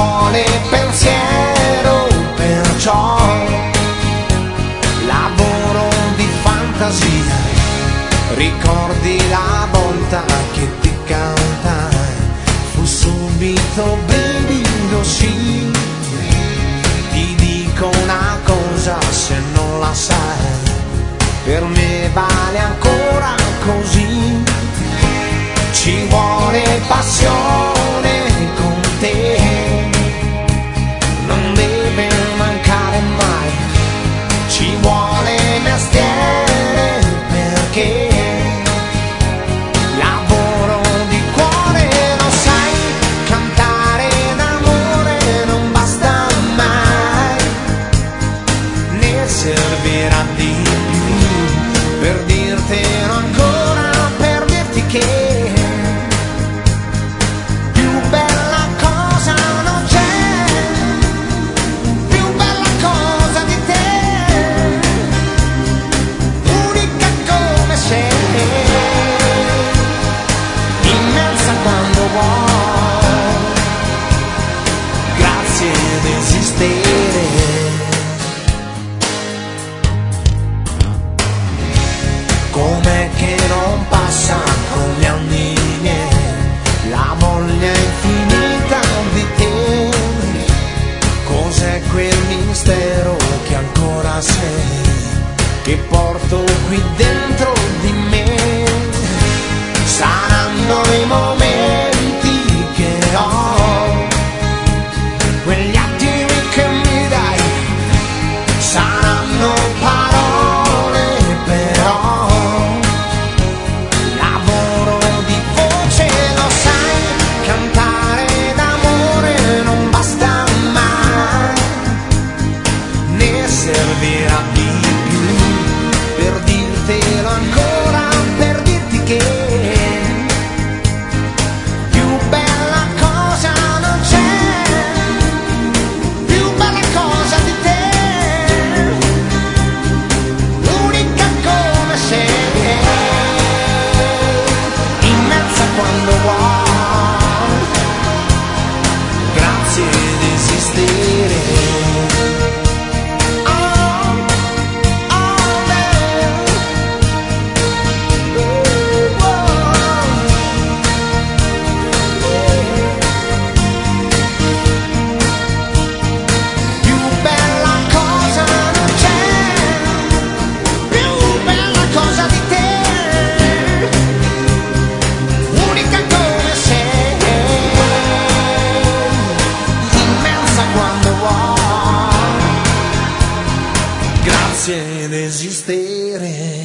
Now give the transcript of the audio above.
vuole pensiero, perciò lavoro di fantasia. Ricordi la volta che ti cantai, fu subito brivido, sì. Ti dico una cosa, se non la sai, per me vale ancora così. Ci vuole passione con te, non deve mancare mai. Ci vuole mestiere perché lavoro di cuore, lo sai. Cantare d'amore non basta mai, ne servirà di più per dirtelo ancora, per dirti che com'è che non passa con gli anni miei la voglia infinita di te. Cos'è quel mistero che ancora sei, che porto qui dentro di me? Saranno i momenti che ho, quegli attimi che mi dai, saranno parole però. Lavoro di voce, lo sai, cantare d'amore non basta mai, ne servirà di più per dirtelo ancora, per dirti che ed esistere.